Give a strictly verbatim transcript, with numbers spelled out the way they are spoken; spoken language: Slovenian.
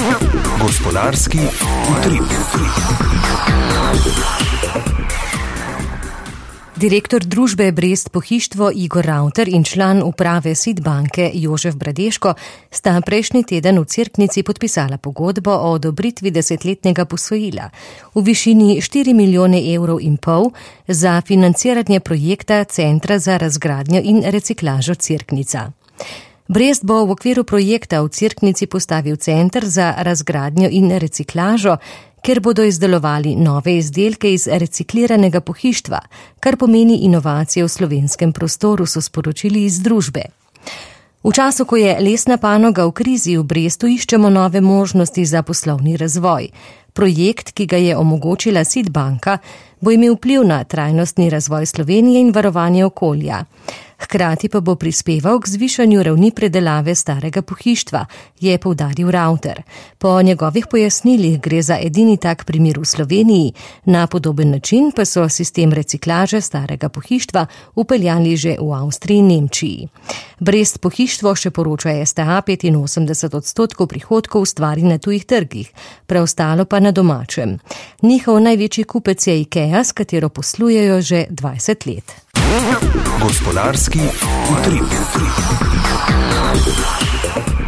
Gospodarski utrip. Direktor družbe Brest Pohištvo Igor Ravter in član uprave SID banke Jožef Bradeško sta prejšnji teden v Cerknici podpisala pogodbo o odobritvi desetletnega posojila v višini štiri milijone evrov in pol za financiranje projekta Centra za razgradnjo in reciklažo Cerknica. Brest bo v okviru projekta v Cerknici postavil center za razgradnjo in reciklažo, kjer bodo izdelovali nove izdelke iz recikliranega pohištva, kar pomeni inovacije v slovenskem prostoru, so sporočili iz družbe. V času, ko je lesna panoga v krizi, v Brestu iščemo nove možnosti za poslovni razvoj. Projekt, ki ga je omogočila SID banka, bo imel vpliv na trajnostni razvoj Slovenije in varovanje okolja. Hkrati pa bo prispeval k zvišanju ravni predelave starega pohištva, je poudaril Ravter. Po njegovih pojasnilih gre za edini tak primer v Sloveniji, na podoben način pa so sistem reciklaže starega pohištva upeljali že v Avstriji in Nemčiji. Brest Pohištvo, še poroča S T A, petinosemdeset odstotkov prihodkov ustvari na tujih trgih, preostalo pa na domačem. Njihov največji kupec je IKEA, s katero poslujejo že dvajset let. Gospodarski utrip.